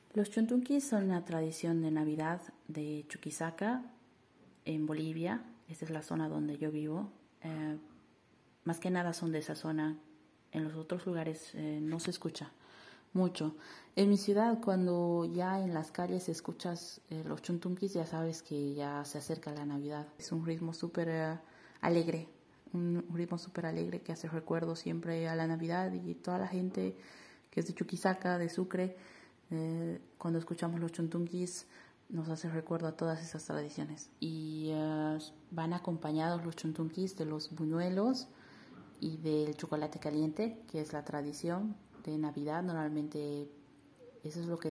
Los chuntunquis son una tradición de Navidad de Chuquisaca, en Bolivia. Esta es la zona donde yo vivo. Más que nada son de esa zona. En los otros lugares no se escucha mucho. En mi ciudad, cuando ya en las calles escuchas los chuntunquis, ya sabes que ya se acerca la Navidad. Es un ritmo súper alegre, un ritmo súper alegre que hace recuerdo siempre a la Navidad, y toda la gente que es de Chuquisaca, de Sucre, cuando escuchamos los chuntunquis nos hace recuerdo a todas esas tradiciones. Y van acompañados los chuntunquis de los buñuelos y del chocolate caliente, que es la tradición de Navidad. Normalmente eso es lo que